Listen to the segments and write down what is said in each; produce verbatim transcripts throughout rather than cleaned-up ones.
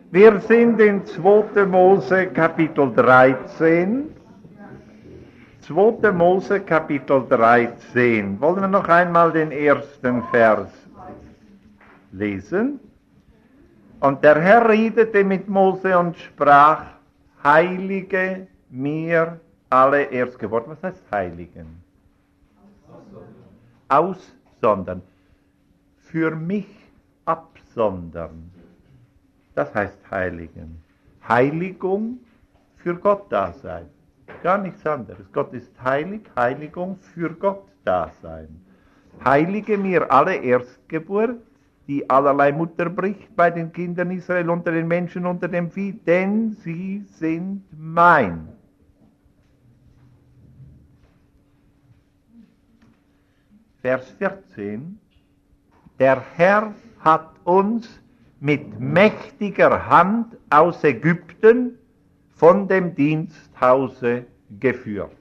Wir sind in zweiter Mose Kapitel dreizehn. zweiter Mose Kapitel dreizehn. Wollen wir noch einmal den ersten Vers lesen? Und der Herr redete mit Mose und sprach, heilige mir alle Erstgeborenen. Was heißt heiligen? Aussondern. Für mich absondern. Das heißt heiligen. Heiligung für Gott da sein. Gar nichts anderes. Gott ist heilig, Heiligung für Gott da sein. Heilige mir alle Erstgeburt, die allerlei Mutter bricht bei den Kindern Israel unter den Menschen, unter dem Vieh, denn sie sind mein. Vers vierzehn. Der Herr hat uns mit mächtiger Hand aus Ägypten von dem Diensthause geführt.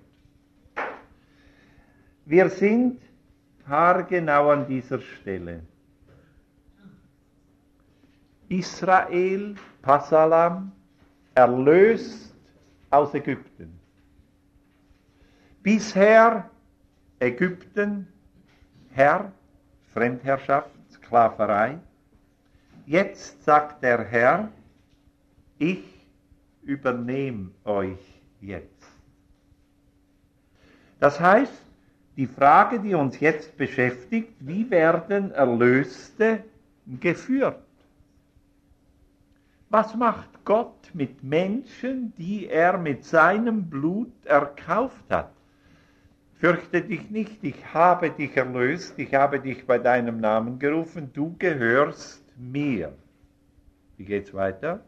Wir sind haargenau an dieser Stelle. Israel, Passalam, erlöst aus Ägypten. Bisher Ägypten, Herr, Fremdherrschaft, Sklaverei. Jetzt sagt der Herr, ich übernehme euch jetzt. Das heißt, die Frage, die uns jetzt beschäftigt, wie werden Erlöste geführt? Was macht Gott mit Menschen, die er mit seinem Blut erkauft hat? Fürchte dich nicht, ich habe dich erlöst, ich habe dich bei deinem Namen gerufen, du gehörst mir. Wie geht's weiter?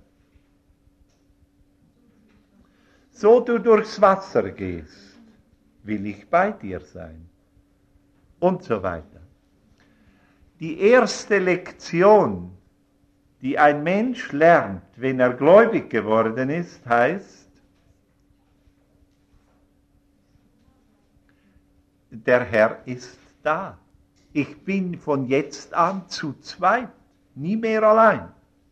So du durchs Wasser gehst, will ich bei dir sein. Und so weiter. Die erste Lektion, die ein Mensch lernt, wenn er gläubig geworden ist, heißt, der Herr ist da. Ich bin von jetzt an zu zweit, nie mehr allein.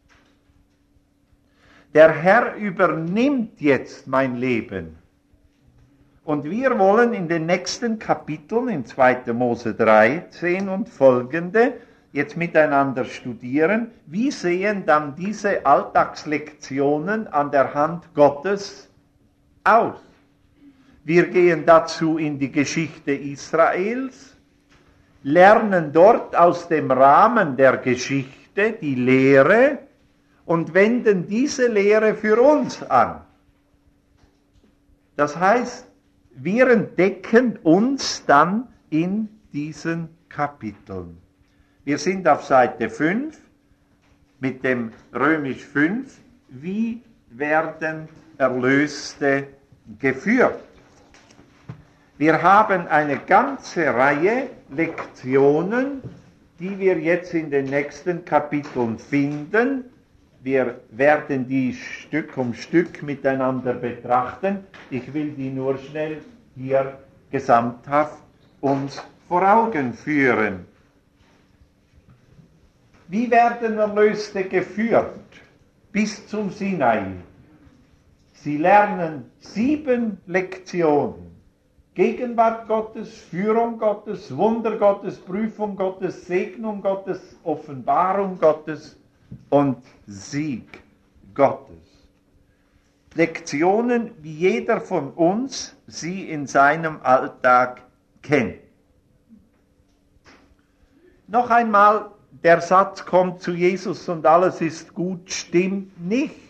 Der Herr übernimmt jetzt mein Leben. Und wir wollen in den nächsten Kapiteln, in zweiter Mose dreizehn und folgende, jetzt miteinander studieren, wie sehen dann diese Alltagslektionen an der Hand Gottes aus. Wir gehen dazu in die Geschichte Israels, lernen dort aus dem Rahmen der Geschichte die Lehre und wenden diese Lehre für uns an. Das heißt, wir entdecken uns dann in diesen Kapiteln. Wir sind auf Seite fünf mit dem Römisch fünf. Wie werden Erlöste geführt? Wir haben eine ganze Reihe Lektionen, die wir jetzt in den nächsten Kapiteln finden. Wir werden die Stück um Stück miteinander betrachten. Ich will die nur schnell hier gesamthaft uns vor Augen führen. Wie werden Erlöste geführt bis zum Sinai? Sie lernen sieben Lektionen. Gegenwart Gottes, Führung Gottes, Wunder Gottes, Prüfung Gottes, Segnung Gottes, Offenbarung Gottes und Sieg Gottes. Lektionen, wie jeder von uns sie in seinem Alltag kennt. Noch einmal, der Satz kommt zu Jesus und alles ist gut, stimmt nicht.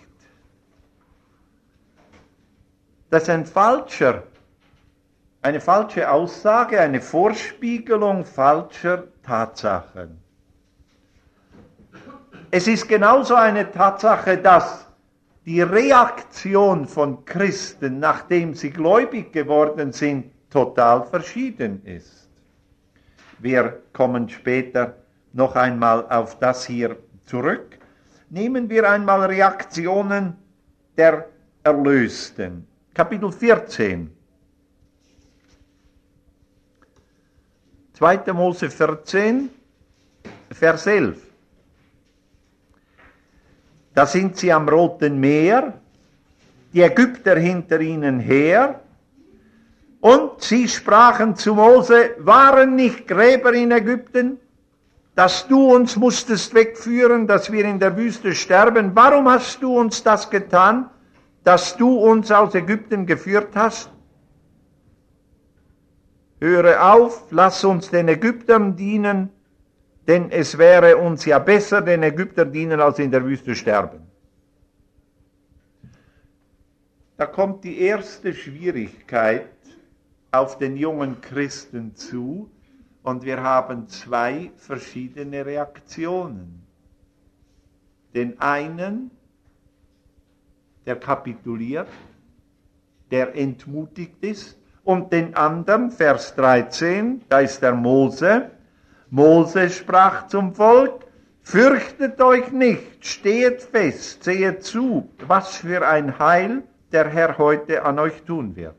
Das ist ein falscher, eine falsche Aussage, eine Vorspiegelung falscher Tatsachen. Es ist genauso eine Tatsache, dass die Reaktion von Christen, nachdem sie gläubig geworden sind, total verschieden ist. Wir kommen später noch einmal auf das hier zurück. Nehmen wir einmal Reaktionen der Erlösten. Kapitel vierzehn. zweiter Mose vierzehn, Vers elf. Da sind sie am Roten Meer, die Ägypter hinter ihnen her, und sie sprachen zu Mose, waren nicht Gräber in Ägypten, dass du uns musstest wegführen, dass wir in der Wüste sterben? Warum hast du uns das getan, dass du uns aus Ägypten geführt hast? Höre auf, lass uns den Ägyptern dienen, denn es wäre uns ja besser, den Ägyptern dienen, als in der Wüste sterben. Da kommt die erste Schwierigkeit auf den jungen Christen zu, und wir haben zwei verschiedene Reaktionen. Den einen, der kapituliert, der entmutigt ist, und den anderen, Vers dreizehn, da ist der Mose. Mose sprach zum Volk, fürchtet euch nicht, stehet fest, sehet zu, was für ein Heil der Herr heute an euch tun wird.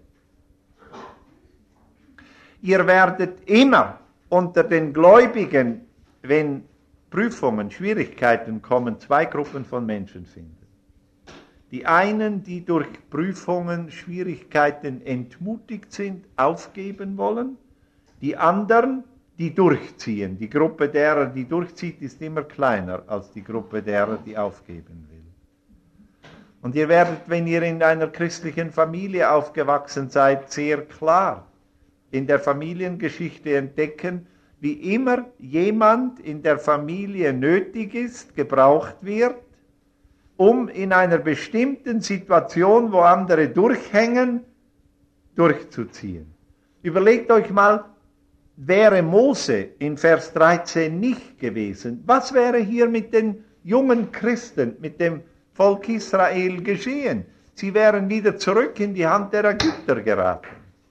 Ihr werdet immer unter den Gläubigen, wenn Prüfungen, Schwierigkeiten kommen, zwei Gruppen von Menschen finden. Die einen, die durch Prüfungen, Schwierigkeiten entmutigt sind, aufgeben wollen. Die anderen, die durchziehen. Die Gruppe derer, die durchzieht, ist immer kleiner als die Gruppe derer, die aufgeben will. Und ihr werdet, wenn ihr in einer christlichen Familie aufgewachsen seid, sehr klar in der Familiengeschichte entdecken, wie immer jemand in der Familie nötig ist, gebraucht wird, um in einer bestimmten Situation, wo andere durchhängen, durchzuziehen. Überlegt euch mal, wäre Mose in Vers dreizehn nicht gewesen, was wäre hier mit den jungen Christen, mit dem Volk Israel geschehen? Sie wären wieder zurück in die Hand der Ägypter geraten.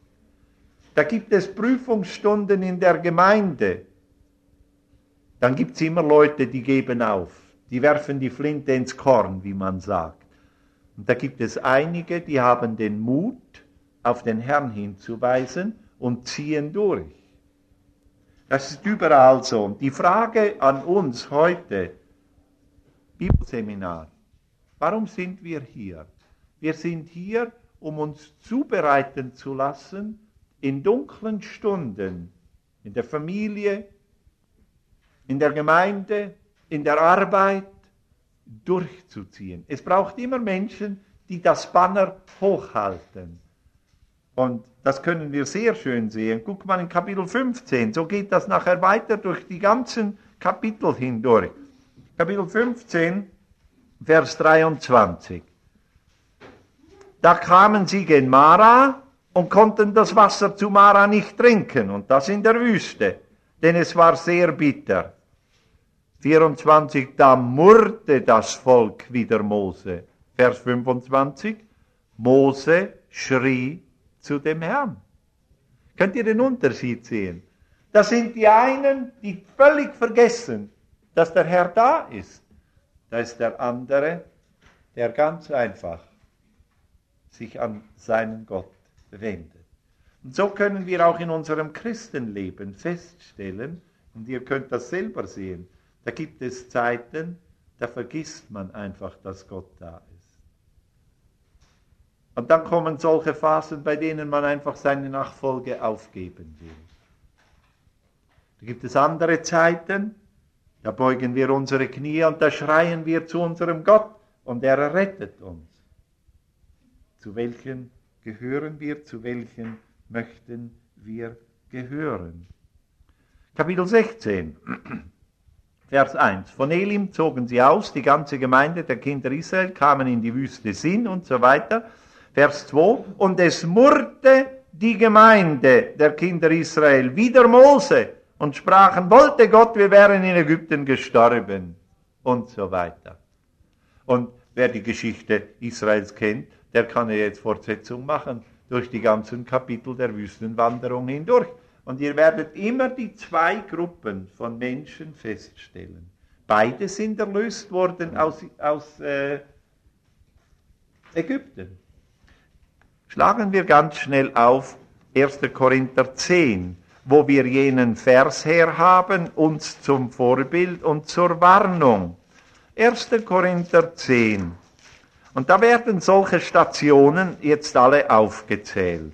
Da gibt es Prüfungsstunden in der Gemeinde. Dann gibt es immer Leute, die geben auf. Die werfen die Flinte ins Korn, wie man sagt. Und da gibt es einige, die haben den Mut, auf den Herrn hinzuweisen und ziehen durch. Das ist überall so. Und die Frage an uns heute, Bibelseminar, warum sind wir hier? Wir sind hier, um uns zubereiten zu lassen, in dunklen Stunden, in der Familie, in der Gemeinde, in der Arbeit, durchzuziehen. Es braucht immer Menschen, die das Banner hochhalten. Und das können wir sehr schön sehen. Guck mal in Kapitel fünfzehn, so geht das nachher weiter durch die ganzen Kapitel hindurch. Kapitel fünfzehn, Vers dreiundzwanzig. Da kamen sie gen Mara und konnten das Wasser zu Mara nicht trinken, und das in der Wüste, denn es war sehr bitter. vierundzwanzig, da murrte das Volk wider Mose. Vers fünfundzwanzig, Mose schrie zu dem Herrn. Könnt ihr den Unterschied sehen? Das sind die einen, die völlig vergessen, dass der Herr da ist. Da ist der andere, der ganz einfach sich an seinen Gott wendet. Und so können wir auch in unserem Christenleben feststellen, und ihr könnt das selber sehen, da gibt es Zeiten, da vergisst man einfach, dass Gott da ist. Und dann kommen solche Phasen, bei denen man einfach seine Nachfolge aufgeben will. Da gibt es andere Zeiten, da beugen wir unsere Knie und da schreien wir zu unserem Gott und er errettet uns. Zu welchen gehören wir, zu welchen möchten wir gehören? Kapitel sechzehn, Vers eins. Von Elim zogen sie aus, die ganze Gemeinde der Kinder Israel, kamen in die Wüste Sin und so weiter. Vers zwei. Und es murrte die Gemeinde der Kinder Israel wider Mose und sprachen, wollte Gott, wir wären in Ägypten gestorben und so weiter. Und wer die Geschichte Israels kennt, der kann ja jetzt Fortsetzung machen durch die ganzen Kapitel der Wüstenwanderung hindurch. Und ihr werdet immer die zwei Gruppen von Menschen feststellen. Beide sind erlöst worden aus, aus äh, Ägypten. Schlagen wir ganz schnell auf erster Korinther zehn, wo wir jenen Vers her haben, uns zum Vorbild und zur Warnung. erster Korinther zehn. Und da werden solche Stationen jetzt alle aufgezählt.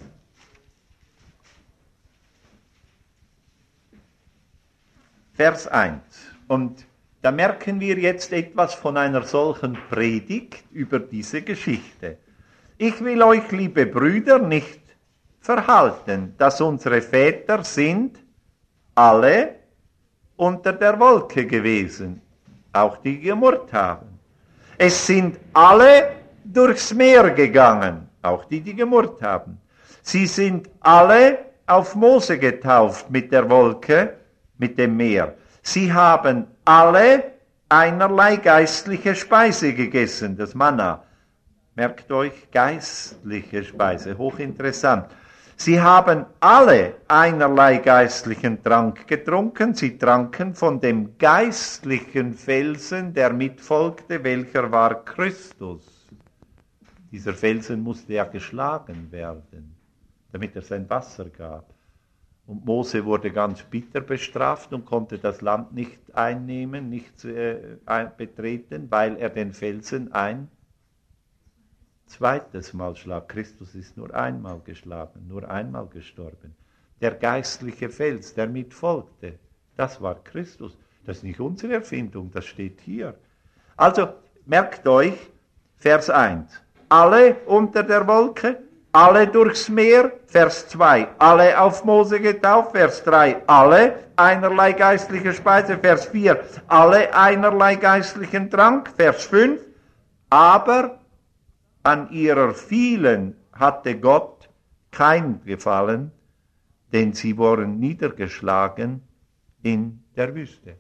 Vers eins. Und da merken wir jetzt etwas von einer solchen Predigt über diese Geschichte. Ich will euch, liebe Brüder, nicht verhalten, dass unsere Väter sind alle unter der Wolke gewesen, auch die gemurrt haben. Es sind alle durchs Meer gegangen, auch die, die gemurrt haben. Sie sind alle auf Mose getauft mit der Wolke, mit dem Meer. Sie haben alle einerlei geistliche Speise gegessen, das Manna. Merkt euch, geistliche Speise, hochinteressant. Sie haben alle einerlei geistlichen Trank getrunken. Sie tranken von dem geistlichen Felsen, der mitfolgte, welcher war Christus. Dieser Felsen musste ja geschlagen werden, damit er sein Wasser gab. Und Mose wurde ganz bitter bestraft und konnte das Land nicht einnehmen, nicht äh, betreten, weil er den Felsen ein zweites Mal schlug. Christus ist nur einmal geschlagen, nur einmal gestorben. Der geistliche Fels, der mitfolgte, das war Christus. Das ist nicht unsere Erfindung, das steht hier. Also merkt euch, Vers eins. Alle unter der Wolke, alle durchs Meer, Vers zwei, alle auf Mose getauft, Vers drei, alle einerlei geistliche Speise, Vers vier, alle einerlei geistlichen Trank, Vers fünf, aber an ihrer vielen hatte Gott kein Gefallen, denn sie wurden niedergeschlagen in der Wüste.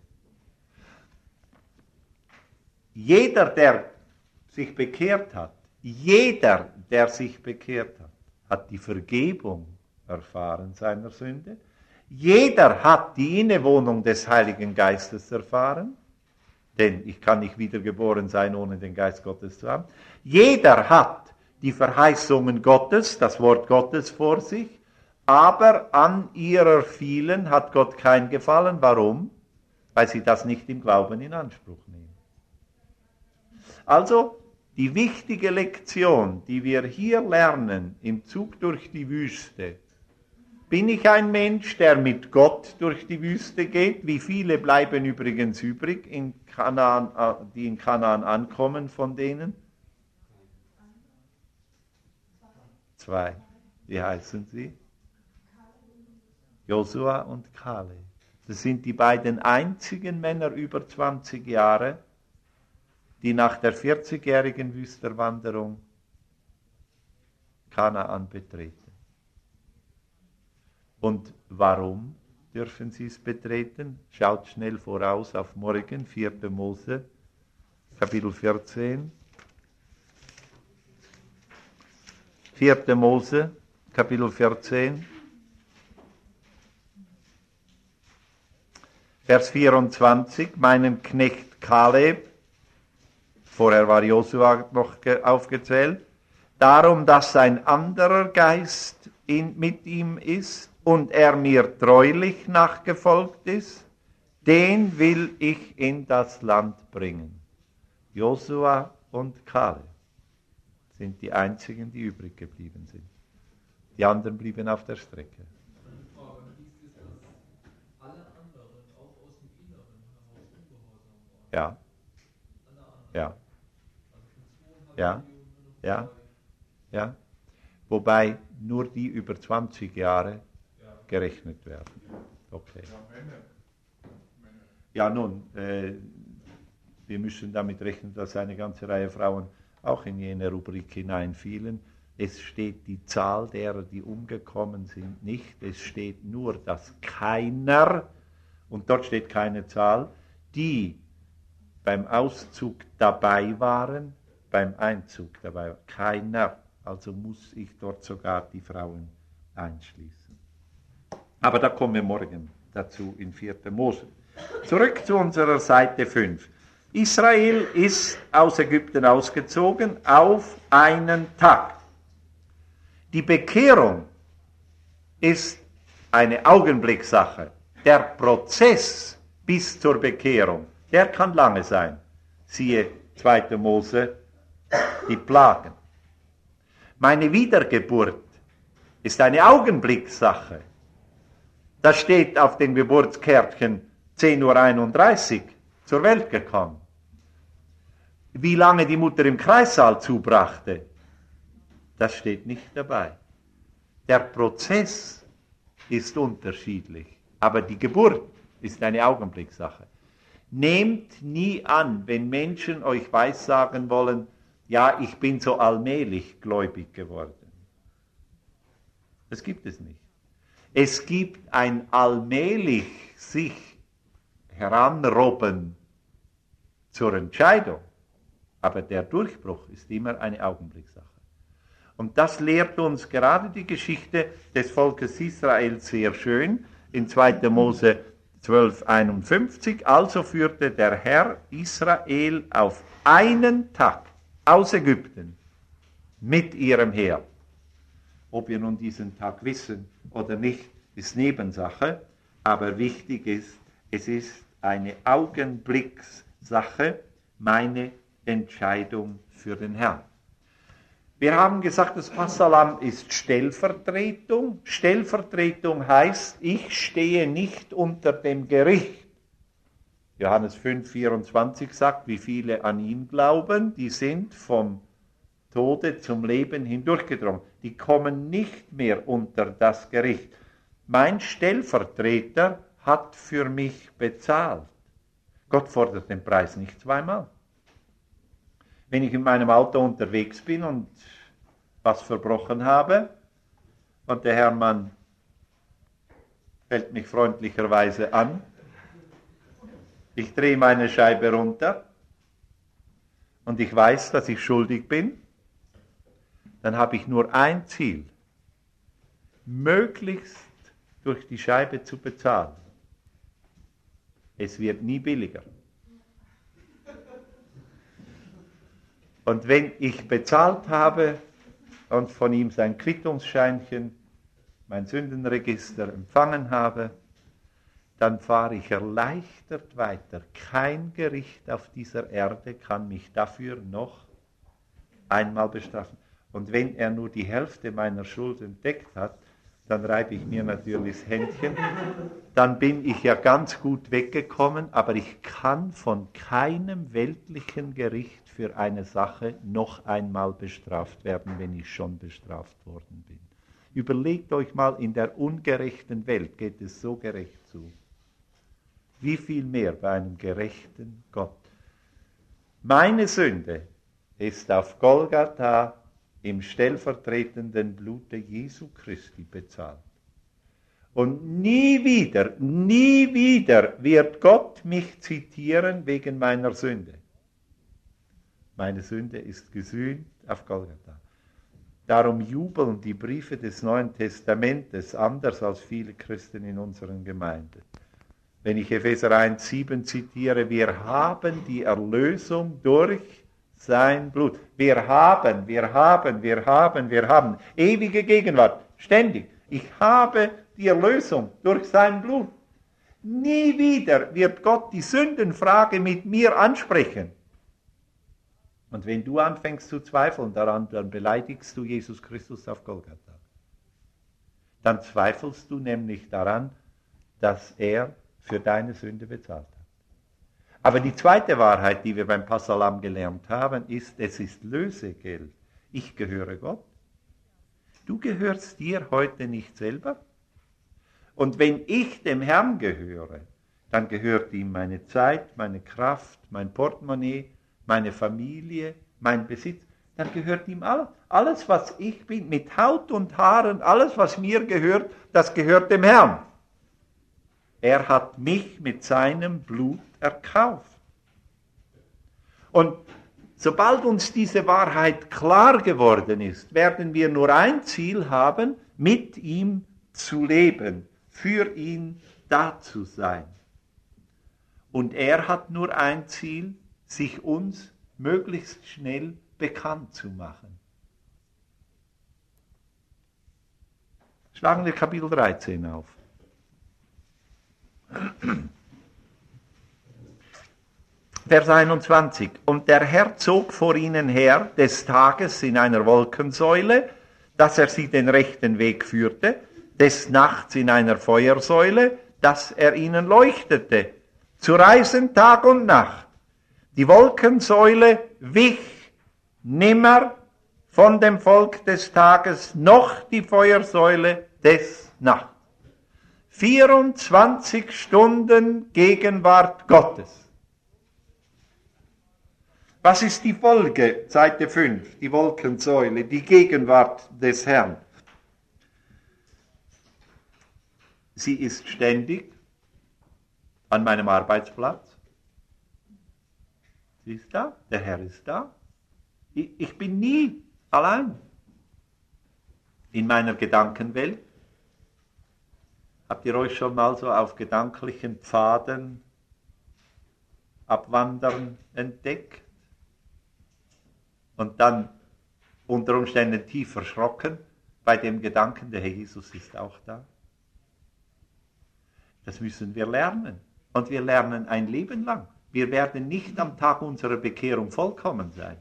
Jeder, der sich bekehrt hat, jeder, der sich bekehrt hat, hat die Vergebung erfahren seiner Sünde. Jeder hat die Innewohnung des Heiligen Geistes erfahren, denn ich kann nicht wiedergeboren sein, ohne den Geist Gottes zu haben. Jeder hat die Verheißungen Gottes, das Wort Gottes vor sich, aber an ihrer vielen hat Gott kein Gefallen. Warum? Weil sie das nicht im Glauben in Anspruch nehmen. Also, die wichtige Lektion, die wir hier lernen im Zug durch die Wüste, bin ich ein Mensch, der mit Gott durch die Wüste geht? Wie viele bleiben übrigens übrig, in Kanaan, die in Kanaan ankommen von denen? Zwei. Wie heißen sie? Josua und Kaleb. Das sind die beiden einzigen Männer über zwanzig Jahre, die nach der vierzigjährigen Wüstenwanderung Kanaan betreten. Und warum dürfen sie es betreten? Schaut schnell voraus auf morgen, vierter Mose, Kapitel vierzehn. vierter Mose, Kapitel vierzehn. Vers vierundzwanzig, meinen Knecht Kaleb, vorher war Josua noch aufgezählt, darum, dass ein anderer Geist in, mit ihm ist und er mir treulich nachgefolgt ist, den will ich in das Land bringen. Josua und Kaleb sind die einzigen, die übrig geblieben sind. Die anderen blieben auf der Strecke. Ja. Ja. Ja. Ja. Ja. Wobei nur die über zwanzig Jahre gerechnet werden. Okay. Ja, nun, äh, wir müssen damit rechnen, dass eine ganze Reihe Frauen auch in jene Rubrik hineinfielen. Es steht die Zahl derer, die umgekommen sind, nicht. Es steht nur, dass keiner, und dort steht keine Zahl, die beim Auszug dabei waren, beim Einzug dabei waren. Keiner. Also muss ich dort sogar die Frauen einschließen. Aber da kommen wir morgen dazu in vierter Mose. Zurück zu unserer Seite fünf. Israel ist aus Ägypten ausgezogen auf einen Tag. Die Bekehrung ist eine Augenblickssache. Der Prozess bis zur Bekehrung, der kann lange sein. Siehe zweiter Mose, die Plagen. Meine Wiedergeburt ist eine Augenblickssache. Das steht auf den Geburtskärtchen zehn Uhr einunddreißig zur Welt gekommen. Wie lange die Mutter im Kreissaal zubrachte, das steht nicht dabei. Der Prozess ist unterschiedlich, aber die Geburt ist eine Augenblickssache. Nehmt nie an, wenn Menschen euch weissagen wollen, ja, ich bin so allmählich gläubig geworden. Das gibt es nicht. Es gibt ein allmählich sich heranrobben zur Entscheidung, aber der Durchbruch ist immer eine Augenblickssache. Und das lehrt uns gerade die Geschichte des Volkes Israel sehr schön in zweiter Mose zwölf einundfünfzig. Also führte der Herr Israel auf einen Tag aus Ägypten mit ihrem Heer. Ob wir nun diesen Tag wissen oder nicht, ist Nebensache, aber wichtig ist, es ist eine Augenblickssache, meine Entscheidung für den Herrn. Wir haben gesagt, das Passalam ist Stellvertretung. Stellvertretung heißt, ich stehe nicht unter dem Gericht. Johannes fünf vierundzwanzig sagt, wie viele an ihn glauben, die sind vom Tode zum Leben hindurchgedrungen. Die kommen nicht mehr unter das Gericht. Mein Stellvertreter hat für mich bezahlt. Gott fordert den Preis nicht zweimal. Wenn ich in meinem Auto unterwegs bin und was verbrochen habe und der Herrmann fällt mich freundlicherweise an, ich drehe meine Scheibe runter und ich weiß, dass ich schuldig bin, dann habe ich nur ein Ziel, möglichst durch die Scheibe zu bezahlen. Es wird nie billiger. Und wenn ich bezahlt habe und von ihm sein Quittungsscheinchen, mein Sündenregister empfangen habe, dann fahre ich erleichtert weiter. Kein Gericht auf dieser Erde kann mich dafür noch einmal bestrafen. Und wenn er nur die Hälfte meiner Schuld entdeckt hat, dann reibe ich mir natürlich das Händchen. Dann bin ich ja ganz gut weggekommen, aber ich kann von keinem weltlichen Gericht für eine Sache noch einmal bestraft werden, wenn ich schon bestraft worden bin. Überlegt euch mal, in der ungerechten Welt geht es so gerecht zu. Wie viel mehr bei einem gerechten Gott. Meine Sünde ist auf Golgatha im stellvertretenden Blute Jesu Christi bezahlt. Und nie wieder, nie wieder wird Gott mich zitieren wegen meiner Sünde. Meine Sünde ist gesühnt auf Golgatha. Darum jubeln die Briefe des Neuen Testamentes anders als viele Christen in unseren Gemeinden. Wenn ich Epheser eins sieben zitiere, wir haben die Erlösung durch sein Blut. Wir haben, wir haben, wir haben, wir haben. Ewige Gegenwart, ständig. Ich habe die Erlösung durch sein Blut. Nie wieder wird Gott die Sündenfrage mit mir ansprechen. Und wenn du anfängst zu zweifeln daran, dann beleidigst du Jesus Christus auf Golgatha. Dann zweifelst du nämlich daran, dass er für deine Sünde bezahlt hat. Aber die zweite Wahrheit, die wir beim Passalam gelernt haben, ist, es ist Lösegeld. Ich gehöre Gott. Du gehörst dir heute nicht selber. Und wenn ich dem Herrn gehöre, dann gehört ihm meine Zeit, meine Kraft, mein Portemonnaie, meine Familie, mein Besitz. Dann gehört ihm alles. Alles, was ich bin, mit Haut und Haaren, alles, was mir gehört, das gehört dem Herrn. Er hat mich mit seinem Blut erkauft. Und sobald uns diese Wahrheit klar geworden ist, werden wir nur ein Ziel haben, mit ihm zu leben, für ihn da zu sein. Und er hat nur ein Ziel, sich uns möglichst schnell bekannt zu machen. Schlagen wir Kapitel dreizehn auf. Vers einundzwanzig. Und der Herr zog vor ihnen her des Tages in einer Wolkensäule, dass er sie den rechten Weg führte, des Nachts in einer Feuersäule, dass er ihnen leuchtete, zu reisen Tag und Nacht. Die Wolkensäule wich nimmer von dem Volk des Tages, noch die Feuersäule des Nachts. vierundzwanzig Stunden Gegenwart Gottes. Was ist die Folge? Seite fünf, die Wolkensäule, die Gegenwart des Herrn. Sie ist ständig an meinem Arbeitsplatz. Sie ist da, der Herr ist da. Ich, ich bin nie allein in meiner Gedankenwelt. Habt ihr euch schon mal so auf gedanklichen Pfaden abwandern entdeckt? Und dann unter Umständen tief erschrocken bei dem Gedanken, der Herr Jesus ist auch da. Das müssen wir lernen. Und wir lernen ein Leben lang. Wir werden nicht am Tag unserer Bekehrung vollkommen sein.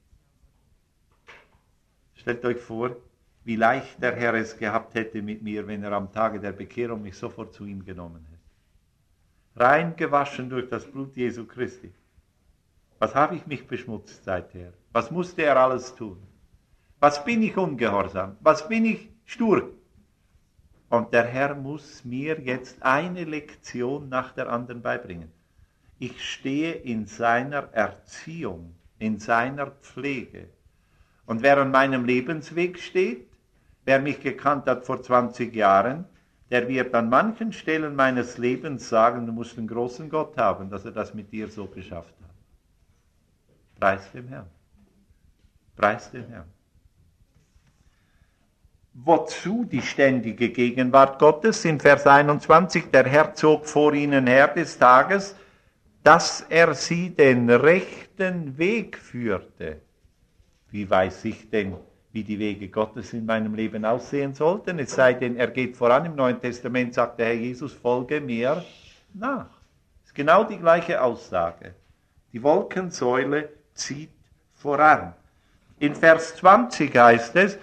Stellt euch vor, wie leicht der Herr es gehabt hätte mit mir, wenn er am Tage der Bekehrung mich sofort zu ihm genommen hätte. Rein gewaschen durch das Blut Jesu Christi. Was habe ich mich beschmutzt seither? Was musste er alles tun? Was bin ich ungehorsam? Was bin ich stur? Und der Herr muss mir jetzt eine Lektion nach der anderen beibringen. Ich stehe in seiner Erziehung, in seiner Pflege. Und wer an meinem Lebensweg steht, wer mich gekannt hat vor zwanzig Jahren, der wird an manchen Stellen meines Lebens sagen, du musst einen großen Gott haben, dass er das mit dir so geschafft hat. Preis dem Herrn. Preis dem Herrn. Wozu die ständige Gegenwart Gottes? In Vers einundzwanzig, der Herr zog vor ihnen her des Tages, dass er sie den rechten Weg führte. Wie weiß ich denn, wie die Wege Gottes in meinem Leben aussehen sollten? Es sei denn, er geht voran. Im Neuen Testament sagt der Herr Jesus, folge mir nach. Das ist genau die gleiche Aussage. Die Wolkensäule zieht voran. In Vers zwanzig heißt es,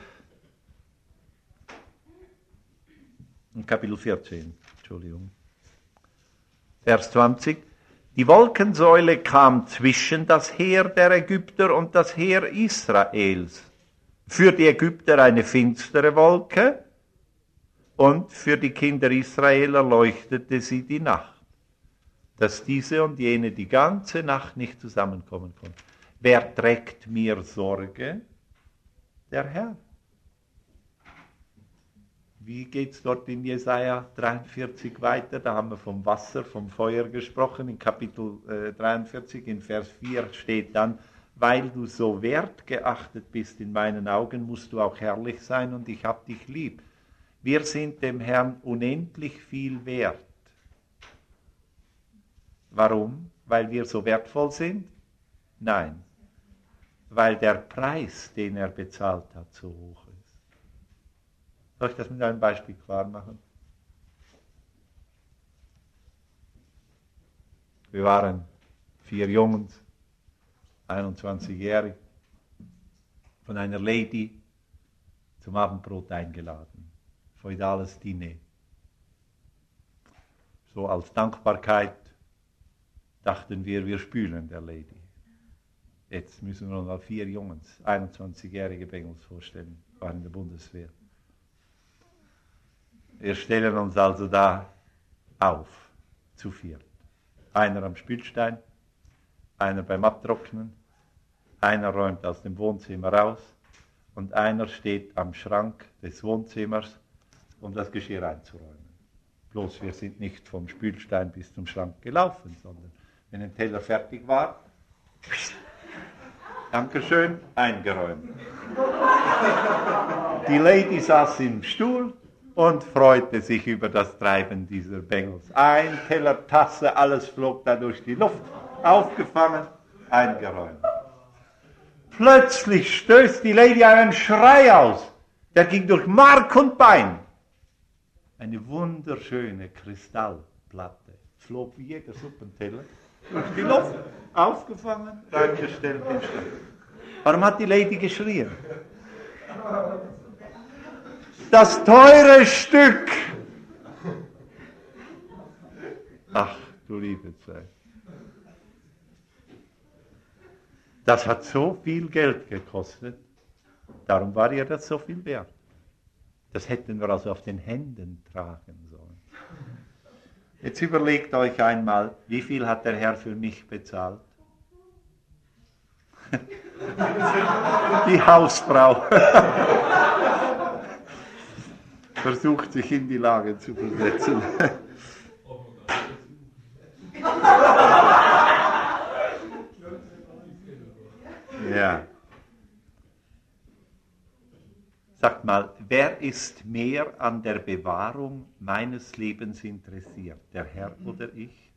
in Kapitel vierzehn, Entschuldigung, Vers zwanzig, die Wolkensäule kam zwischen das Heer der Ägypter und das Heer Israels. Für die Ägypter eine finstere Wolke und für die Kinder Israeler leuchtete sie die Nacht, dass diese und jene die ganze Nacht nicht zusammenkommen konnten. Wer trägt mir Sorge? Der Herr. Wie geht es dort in Jesaja dreiundvierzig weiter? Da haben wir vom Wasser, vom Feuer gesprochen. In Kapitel äh, dreiundvierzig, in Vers vier steht dann, weil du so wertgeachtet bist in meinen Augen, musst du auch herrlich sein und ich hab dich lieb. Wir sind dem Herrn unendlich viel wert. Warum? Weil wir so wertvoll sind? Nein. Weil der Preis, den er bezahlt hat, so hoch ist. Soll ich das mit einem Beispiel klar machen? Wir waren vier Jungs, einundzwanzigjährig, von einer Lady zum Abendbrot eingeladen. Feudales Diner. So als Dankbarkeit dachten wir, wir spülen der Lady. Jetzt müssen wir uns mal vier Jungs, einundzwanzigjährige Bengels vorstellen, waren in der Bundeswehr. Wir stellen uns also da auf, zu viert. Einer am Spülstein, einer beim Abtrocknen, einer räumt aus dem Wohnzimmer raus und einer steht am Schrank des Wohnzimmers, um das Geschirr einzuräumen. Bloß wir sind nicht vom Spülstein bis zum Schrank gelaufen, sondern wenn ein Teller fertig war, Dankeschön, eingeräumt. Die Lady saß im Stuhl und freute sich über das Treiben dieser Bengels. Ein Teller, Tasse, alles flog da durch die Luft, aufgefangen, eingeräumt. Plötzlich stößt die Lady einen Schrei aus, der ging durch Mark und Bein. Eine wunderschöne Kristallplatte flog wie jeder Suppenteller Durch die Luft. Aufgefangen, reingestellt in Stein. Warum hat die Lady geschrien? Das teure Stück! Ach, du liebe Zeit. Das hat so viel Geld gekostet, darum war ihr das so viel wert. Das hätten wir also auf den Händen tragen sollen. Jetzt überlegt euch einmal, wie viel hat der Herr für mich bezahlt? Die Hausfrau versucht sich in die Lage zu versetzen. Ja. Sagt mal, wer ist mehr an der Bewahrung meines Lebens interessiert? Der Herr oder ich?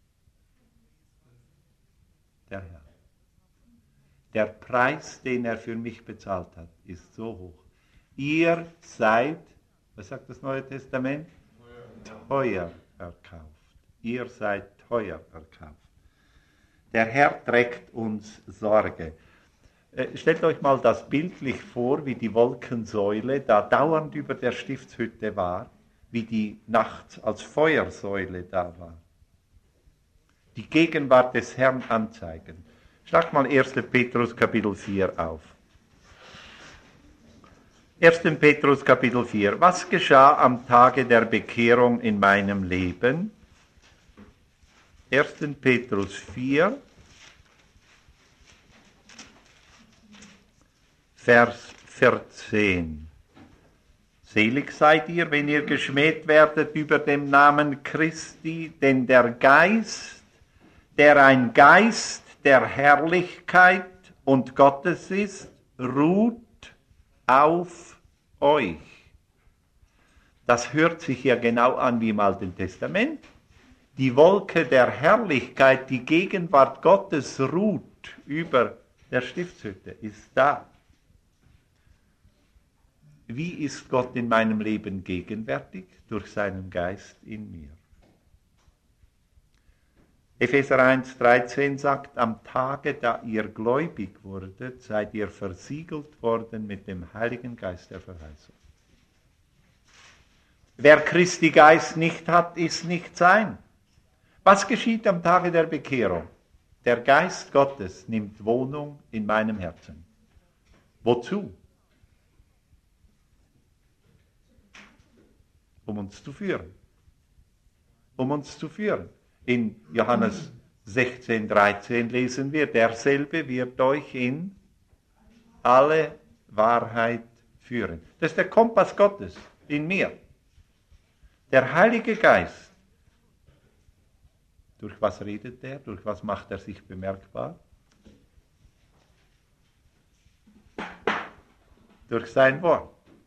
Der Herr. Der Preis, den er für mich bezahlt hat, ist so hoch. Ihr seid, was sagt das Neue Testament? Teuer erkauft. Ihr seid teuer erkauft. Der Herr trägt uns Sorge. Stellt euch mal das bildlich vor, wie die Wolkensäule da dauernd über der Stiftshütte war, wie die nachts als Feuersäule da war. Die Gegenwart des Herrn anzeigen. Schlag mal erster Petrus Kapitel vier auf. erster Petrus Kapitel vier. Was geschah am Tage der Bekehrung in meinem Leben? erster Petrus vier. Vers vierzehn. Selig seid ihr, wenn ihr geschmäht werdet über dem Namen Christi, denn der Geist, der ein Geist der Herrlichkeit und Gottes ist, ruht auf euch. Das hört sich ja genau an wie im Alten Testament. Die Wolke der Herrlichkeit, die Gegenwart Gottes ruht über der Stiftshütte, ist da. Wie ist Gott in meinem Leben gegenwärtig? Durch seinen Geist in mir. Epheser eins dreizehn sagt, am Tage, da ihr gläubig wurdet, seid ihr versiegelt worden mit dem Heiligen Geist der Verheißung. Wer Christi Geist nicht hat, ist nicht sein. Was geschieht am Tage der Bekehrung? Der Geist Gottes nimmt Wohnung in meinem Herzen. Wozu? Um uns zu führen. Um uns zu führen. In Johannes sechzehn dreizehn lesen wir, derselbe wird euch in alle Wahrheit führen. Das ist der Kompass Gottes in mir. Der Heilige Geist. Durch was redet er? Durch was macht er sich bemerkbar? Durch sein Wort.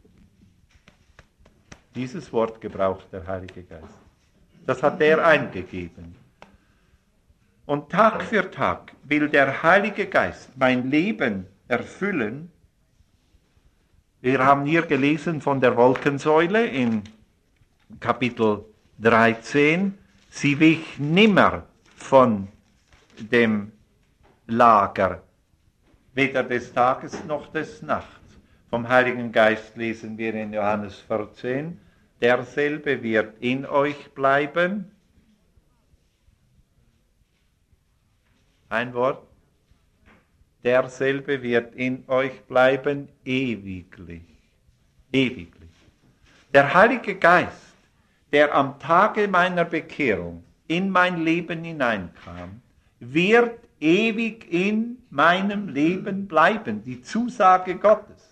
Dieses Wort gebraucht der Heilige Geist. Das hat er eingegeben. Und Tag für Tag will der Heilige Geist mein Leben erfüllen. Wir haben hier gelesen von der Wolkensäule in Kapitel dreizehn. Sie wich nimmer von dem Lager, weder des Tages noch des Nachts. Vom Heiligen Geist lesen wir in Johannes vierzehn. Derselbe wird in euch bleiben. Ein Wort. Derselbe wird in euch bleiben ewiglich. Ewiglich. Der Heilige Geist, der am Tage meiner Bekehrung in mein Leben hineinkam, wird ewig in meinem Leben bleiben. Die Zusage Gottes.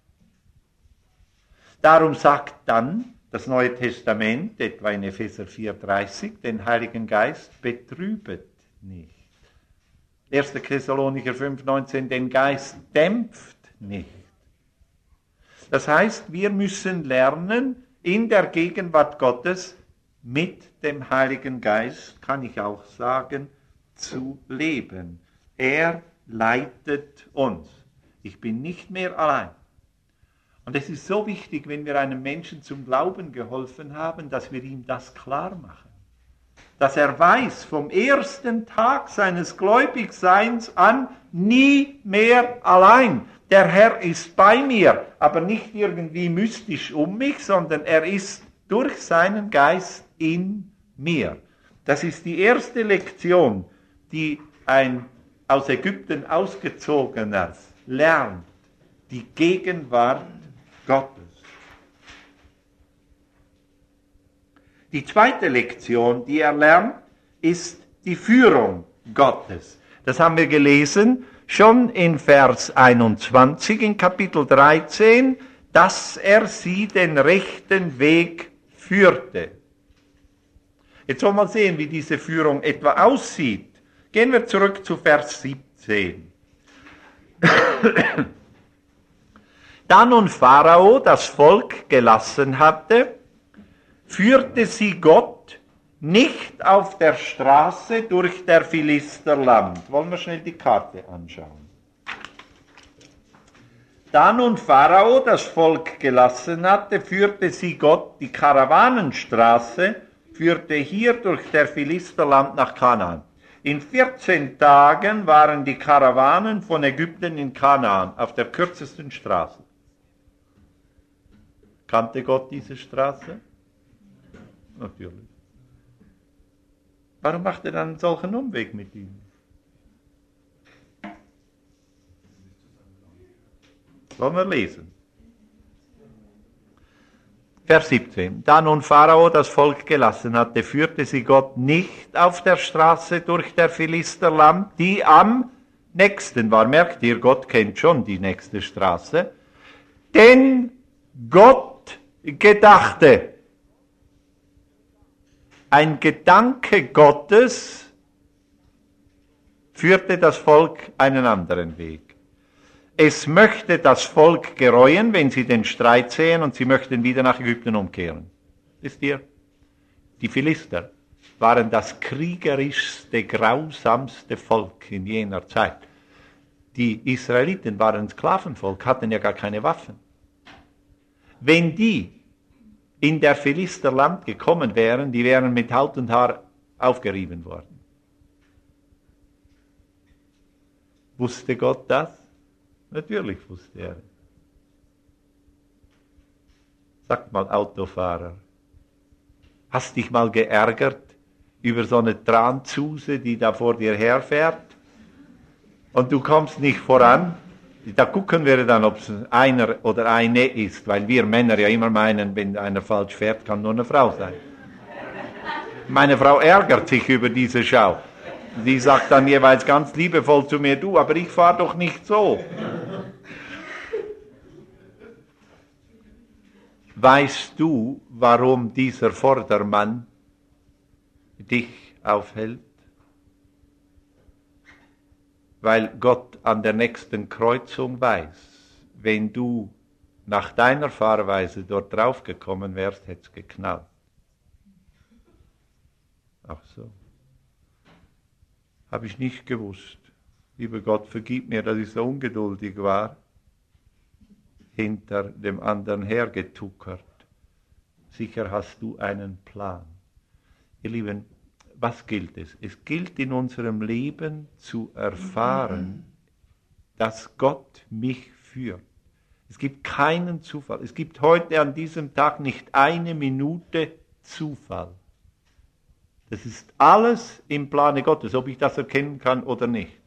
Darum sagt dann das Neue Testament, etwa in Epheser vier dreißig, den Heiligen Geist betrübet nicht. erster Thessalonicher fünf neunzehn, den Geist dämpft nicht. Das heißt, wir müssen lernen, in der Gegenwart Gottes mit dem Heiligen Geist, kann ich auch sagen, zu leben. Er leitet uns. Ich bin nicht mehr allein. Und es ist so wichtig, wenn wir einem Menschen zum Glauben geholfen haben, dass wir ihm das klar machen. dass er weiß, vom ersten Tag seines Gläubigseins an, nie mehr allein. Der Herr ist bei mir, aber nicht irgendwie mystisch um mich, sondern er ist durch seinen Geist in mir. Das ist die erste Lektion, die ein aus Ägypten ausgezogener lernt, die Gegenwart Gottes. Die zweite Lektion, die er lernt, ist die Führung Gottes. Das haben wir gelesen schon in Vers einundzwanzig in Kapitel dreizehn, dass er sie den rechten Weg führte. Jetzt wollen wir mal sehen, wie diese Führung etwa aussieht. Gehen wir zurück zu Vers siebzehn. Da nun Pharao das Volk gelassen hatte, führte sie Gott nicht auf der Straße durch der Philisterland. Wollen wir schnell die Karte anschauen. Da nun Pharao das Volk gelassen hatte, führte sie Gott die Karawanenstraße, führte hier durch der Philisterland nach Kanaan. In vierzehn Tagen waren die Karawanen von Ägypten in Kanaan auf der kürzesten Straße. Kannte Gott diese Straße? Natürlich. Warum macht er dann einen solchen Umweg mit ihnen? Wollen wir lesen. Vers siebzehn. Da nun Pharao das Volk gelassen hatte, führte sie Gott nicht auf der Straße durch der Philisterland, die am nächsten war. Merkt ihr, Gott kennt schon die nächste Straße. Denn Gott gedachte. Ein Gedanke Gottes führte das Volk einen anderen Weg. Es möchte das Volk gereuen, wenn sie den Streit sehen und sie möchten wieder nach Ägypten umkehren. Wisst ihr? Die Philister waren das kriegerischste, grausamste Volk in jener Zeit. Die Israeliten waren ein Sklavenvolk, hatten ja gar keine Waffen. Wenn die in der Philisterland gekommen wären, die wären mit Haut und Haar aufgerieben worden. Wusste Gott das? Natürlich wusste er. Sagt mal, Autofahrer, hast dich mal geärgert über so eine Tranzuse, die da vor dir herfährt und du kommst nicht voran? Da gucken wir dann, ob es einer oder eine ist, weil wir Männer ja immer meinen, wenn einer falsch fährt, kann nur eine Frau sein. Meine Frau ärgert sich über diese Schau. Die sagt dann jeweils ganz liebevoll zu mir, du, aber ich fahre doch nicht so. Weißt du, warum dieser Vordermann dich aufhält? Weil Gott an der nächsten Kreuzung weiß, wenn du nach deiner Fahrweise dort draufgekommen wärst, hätte es geknallt. Ach so. Habe ich nicht gewusst. Lieber Gott, vergib mir, dass ich so ungeduldig war, hinter dem anderen hergetuckert. Sicher hast du einen Plan. Ihr Lieben, was gilt es? Es gilt in unserem Leben zu erfahren, dass Gott mich führt. Es gibt keinen Zufall. Es gibt heute an diesem Tag nicht eine Minute Zufall. Das ist alles im Plane Gottes, ob ich das erkennen kann oder nicht.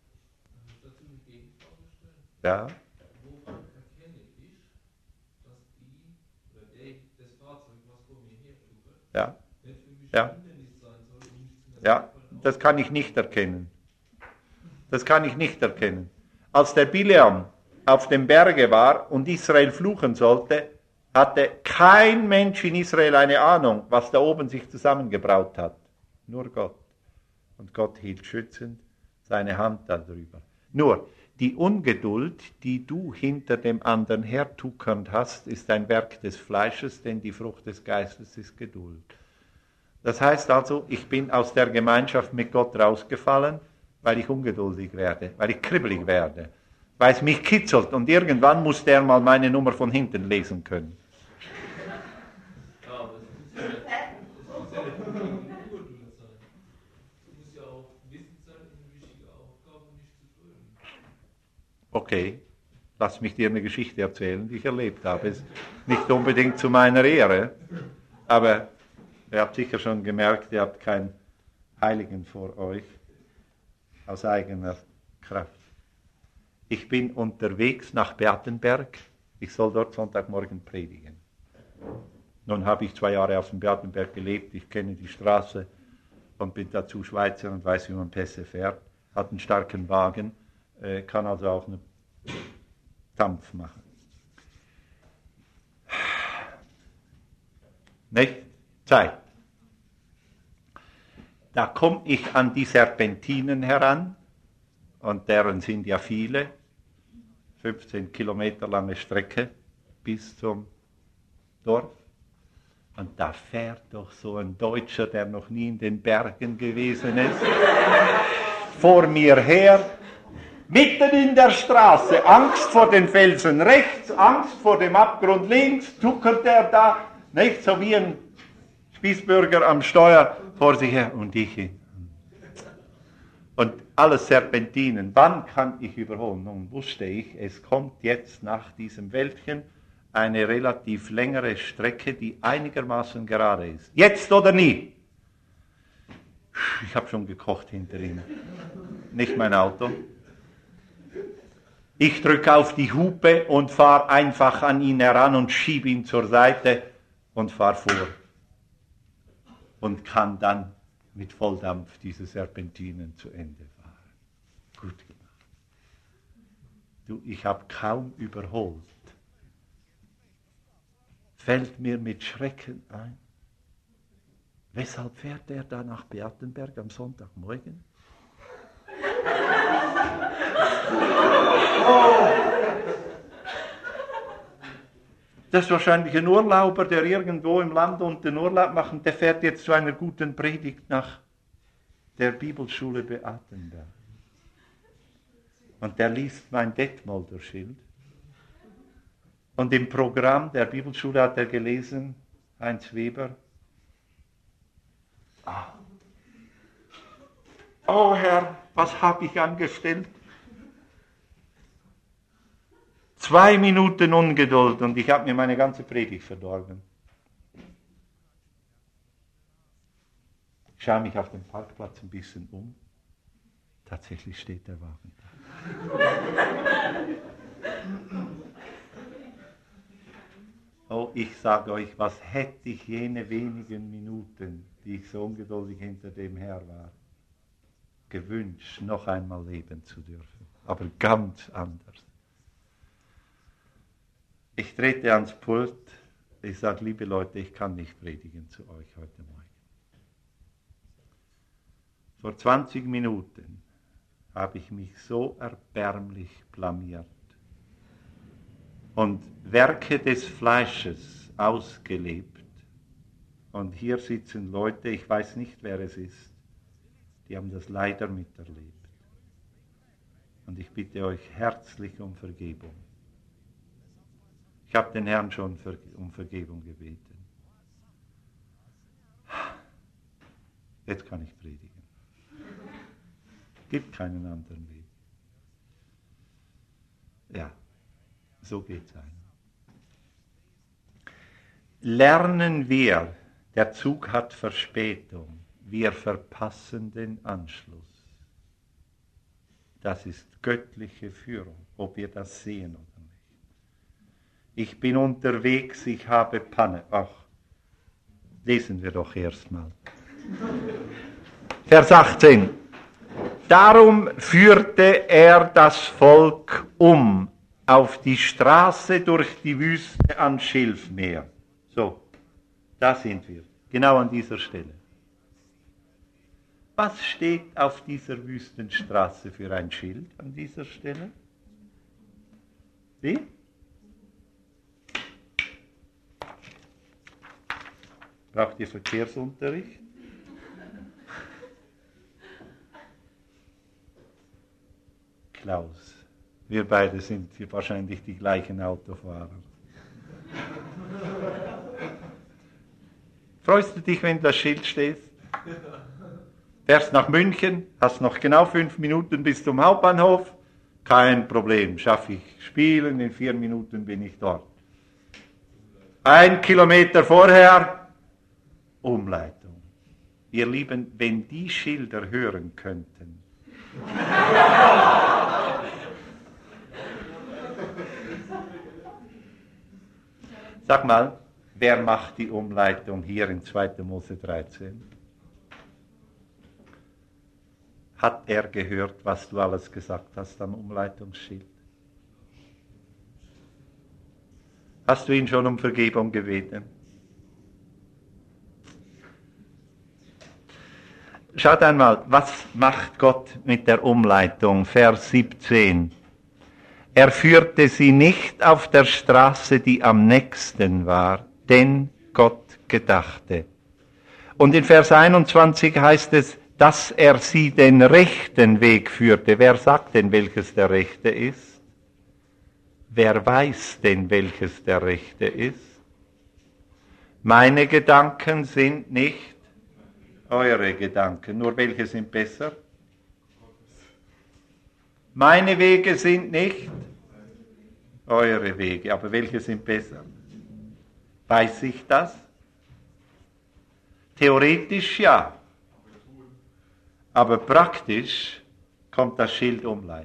Ja. Woran erkenne ich, dass die oder der, das Fahrzeug, was vor mir herfuhr, Ja. nicht für mich Ja. ein Hindernis sein soll, um mich zu Ja, das kann ich nicht erkennen. Das kann ich nicht erkennen. Als der Bileam auf dem Berge war und Israel fluchen sollte, hatte kein Mensch in Israel eine Ahnung, was da oben sich zusammengebraut hat. Nur Gott. Und Gott hielt schützend seine Hand darüber. Nur, die Ungeduld, die du hinter dem anderen hertuckernd hast, ist ein Werk des Fleisches, denn die Frucht des Geistes ist Geduld. Das heißt also, ich bin aus der Gemeinschaft mit Gott rausgefallen, weil ich ungeduldig werde, weil ich kribbelig werde, weil es mich kitzelt und irgendwann muss der mal meine Nummer von hinten lesen können. Ja, aber es ist ja, es ist ja nicht Ungeduld sein. Okay, lass mich dir eine Geschichte erzählen, die ich erlebt habe. Ist nicht unbedingt zu meiner Ehre, aber ihr habt sicher schon gemerkt, ihr habt keinen Heiligen vor euch aus eigener Kraft. Ich bin unterwegs nach Bertenberg. Ich soll dort Sonntagmorgen predigen. Nun habe ich zwei Jahre auf dem Bertenberg gelebt. Ich kenne die Straße und bin dazu Schweizer und weiß, wie man Pässe fährt. Hat einen starken Wagen, äh, kann also auch einen Dampf machen. Nicht? Zeit. Da komme ich an die Serpentinen heran, und deren sind ja viele, fünfzehn Kilometer lange Strecke bis zum Dorf. Und da fährt doch so ein Deutscher, der noch nie in den Bergen gewesen ist, vor mir her, mitten in der Straße, Angst vor den Felsen rechts, Angst vor dem Abgrund links, tuckert er da, nicht so wie ein Spießbürger am Steuer vor sich her, und ich. Und alles Serpentinen. Wann kann ich überholen? Nun wusste ich, es kommt jetzt nach diesem Wäldchen eine relativ längere Strecke, die einigermaßen gerade ist. Jetzt oder nie? Ich habe schon gekocht hinter ihm. Nicht mein Auto. Ich drücke auf die Hupe und fahre einfach an ihn heran und schiebe ihn zur Seite und fahre vor. Und kann dann mit Volldampf diese Serpentinen zu Ende fahren. Gut gemacht. Du, ich habe kaum überholt. Fällt mir mit Schrecken ein, weshalb fährt er da nach Bertenberg am Sonntagmorgen? Das ist wahrscheinlich ein Urlauber, der irgendwo im Land unten Urlaub macht, und der fährt jetzt zu einer guten Predigt nach der Bibelschule Beatenberg. Und der liest mein Detmolder-Schild. Und im Programm der Bibelschule hat er gelesen, Heinz Weber. Ah. Oh Herr, was habe ich angestellt? Zwei Minuten Ungeduld und ich habe mir meine ganze Predigt verdorben. Ich schaue mich auf dem Parkplatz ein bisschen um. Tatsächlich steht der Wagen da. Oh, ich sage euch, was hätte ich jene wenigen Minuten, die ich so ungeduldig hinter dem her war, gewünscht, noch einmal leben zu dürfen. Aber ganz anders. Ich trete ans Pult, ich sage, liebe Leute, ich kann nicht predigen zu euch heute Morgen. Vor zwanzig Minuten habe ich mich so erbärmlich blamiert und Werke des Fleisches ausgelebt. Und hier sitzen Leute, ich weiß nicht, wer es ist, die haben das leider miterlebt. Und ich bitte euch herzlich um Vergebung. Ich habe den Herrn schon um Vergebung gebeten. Jetzt kann ich predigen. Gibt keinen anderen Weg. Ja, so geht es einem. Lernen wir, der Zug hat Verspätung, wir verpassen den Anschluss. Das ist göttliche Führung, ob wir das sehen oder nicht. Ich bin unterwegs, ich habe Panne. Ach, lesen wir doch erstmal. Vers achtzehn. Darum führte er das Volk um auf die Straße durch die Wüste an Schilfmeer. So, da sind wir, genau an dieser Stelle. Was steht auf dieser Wüstenstraße für ein Schild an dieser Stelle? Wie? Braucht ihr Verkehrsunterricht? Klaus, wir beide sind wahrscheinlich die gleichen Autofahrer. Freust du dich, wenn das Schild steht? Fährst nach München, hast noch genau fünf Minuten bis zum Hauptbahnhof, Kein Problem, schaffe ich spielen, in vier Minuten bin ich dort. Ein Kilometer vorher, Umleitung. Ihr Lieben, wenn die Schilder hören könnten. Sag mal, wer macht die Umleitung hier in zweiter Mose dreizehn? Hat er gehört, was du alles gesagt hast am Umleitungsschild? Hast du ihn schon um Vergebung gebeten? Schaut einmal, was macht Gott mit der Umleitung? Vers siebzehn. Er führte sie nicht auf der Straße, die am nächsten war, denn Gott gedachte. Und in Vers einundzwanzig heißt es, dass er sie den rechten Weg führte. Wer sagt denn, welches der rechte ist? Wer weiß denn, welches der rechte ist? Meine Gedanken sind nicht eure Gedanken. Nur welche sind besser? Meine Wege sind nicht eure Wege. Aber welche sind besser? Weiß ich das? Theoretisch ja. Aber praktisch kommt das Schild Umleitung.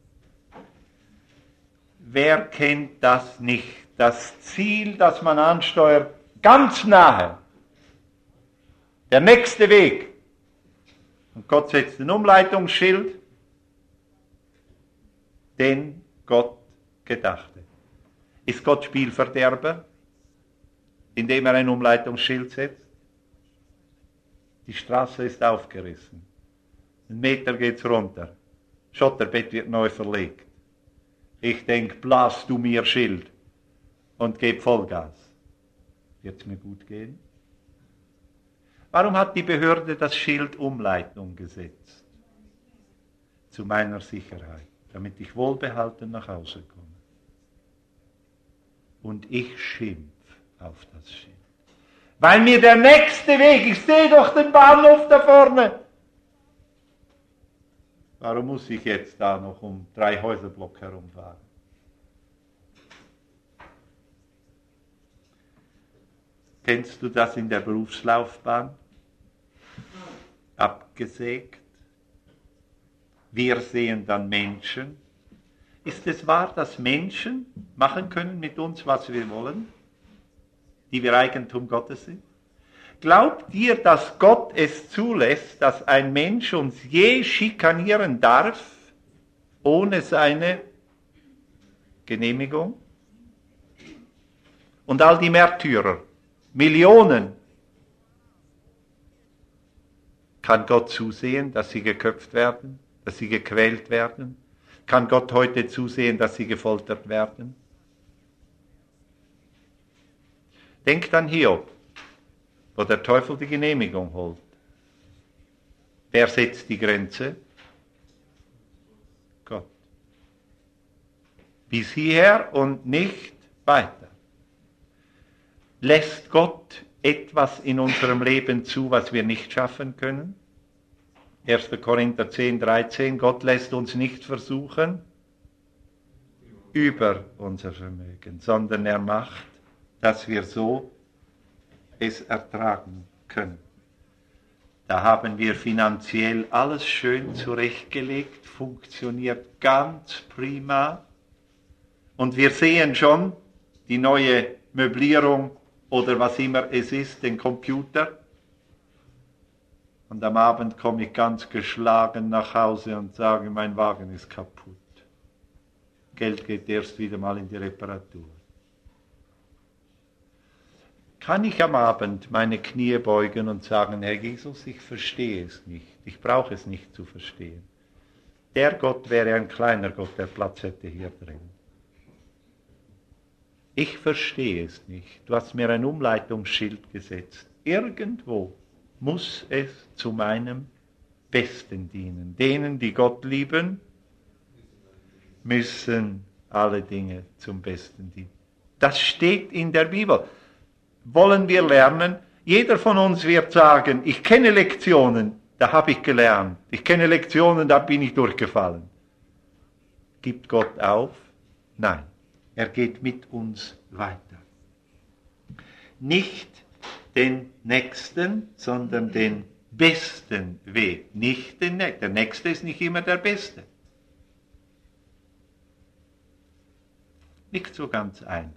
Wer kennt das nicht? Das Ziel, das man ansteuert, ganz nahe. Der nächste Weg. Und Gott setzt ein Umleitungsschild, den Gott gedachte. Ist Gott Spielverderber, indem er ein Umleitungsschild setzt? Die Straße ist aufgerissen. Ein Meter geht's runter. Schotterbett wird neu verlegt. Ich denke, blas du mir Schild und geb Vollgas. Wird's mir gut gehen? Warum hat die Behörde das Schild Umleitung gesetzt? Zu meiner Sicherheit, damit ich wohlbehalten nach Hause komme. Und ich schimpf auf das Schild. Weil mir der nächste Weg, ich sehe doch den Bahnhof da vorne. Warum muss ich jetzt da noch um drei Häuserblock herumfahren? Kennst du das in der Berufslaufbahn? Abgesägt. Wir sehen dann Menschen. Ist es wahr, dass Menschen machen können mit uns, was wir wollen, die wir Eigentum Gottes sind? Glaubt ihr, dass Gott es zulässt, dass ein Mensch uns je schikanieren darf, ohne seine Genehmigung? Und all die Märtyrer, Millionen, kann Gott zusehen, dass sie geköpft werden, dass sie gequält werden? Kann Gott heute zusehen, dass sie gefoltert werden? Denkt an Hiob, wo der Teufel die Genehmigung holt. Wer setzt die Grenze? Gott. Bis hierher und nicht weiter. Lässt Gott etwas in unserem Leben zu, was wir nicht schaffen können? erster Korinther zehn, dreizehn, Gott lässt uns nicht versuchen über unser Vermögen, sondern er macht, dass wir so es ertragen können. Da haben wir finanziell alles schön zurechtgelegt, funktioniert ganz prima. Und wir sehen schon die neue Möblierung oder was immer es ist, den Computer. Und am Abend komme ich ganz geschlagen nach Hause und sage, mein Wagen ist kaputt. Geld geht erst wieder mal in die Reparatur. Kann ich am Abend meine Knie beugen und sagen, Herr Jesus, ich verstehe es nicht. Ich brauche es nicht zu verstehen. Der Gott wäre ein kleiner Gott, der Platz hätte hier drin. Ich verstehe es nicht. Du hast mir ein Umleitungsschild gesetzt. Irgendwo muss es zu meinem Besten dienen. Denen, die Gott lieben, müssen alle Dinge zum Besten dienen. Das steht in der Bibel. Wollen wir lernen? Jeder von uns wird sagen, ich kenne Lektionen, da habe ich gelernt. Ich kenne Lektionen, da bin ich durchgefallen. gibt Gott auf? Nein, er geht mit uns weiter. Nicht den nächsten, sondern den besten Weg. Nicht den nächsten. Der nächste ist nicht immer der beste. Nicht so ganz einfach.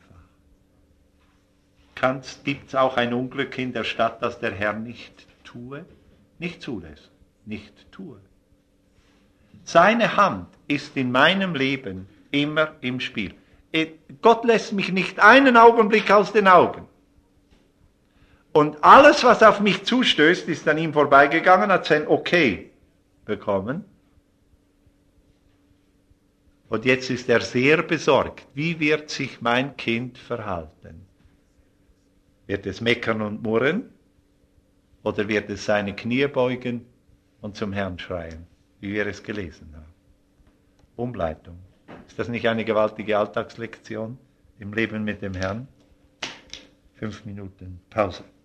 Gibt es auch ein Unglück in der Stadt, das der Herr nicht tue? Nicht zulässt, nicht tue. Seine Hand ist in meinem Leben immer im Spiel. Gott lässt mich nicht einen Augenblick aus den Augen. Und alles, was auf mich zustößt, ist an ihm vorbeigegangen, hat sein Okay bekommen. Und jetzt ist er sehr besorgt. Wie wird sich mein Kind verhalten? Wird es meckern und murren? Oder wird es seine Knie beugen und zum Herrn schreien, wie wir es gelesen haben? Umleitung. Ist das nicht eine gewaltige Alltagslektion im Leben mit dem Herrn? Fünf Minuten Pause.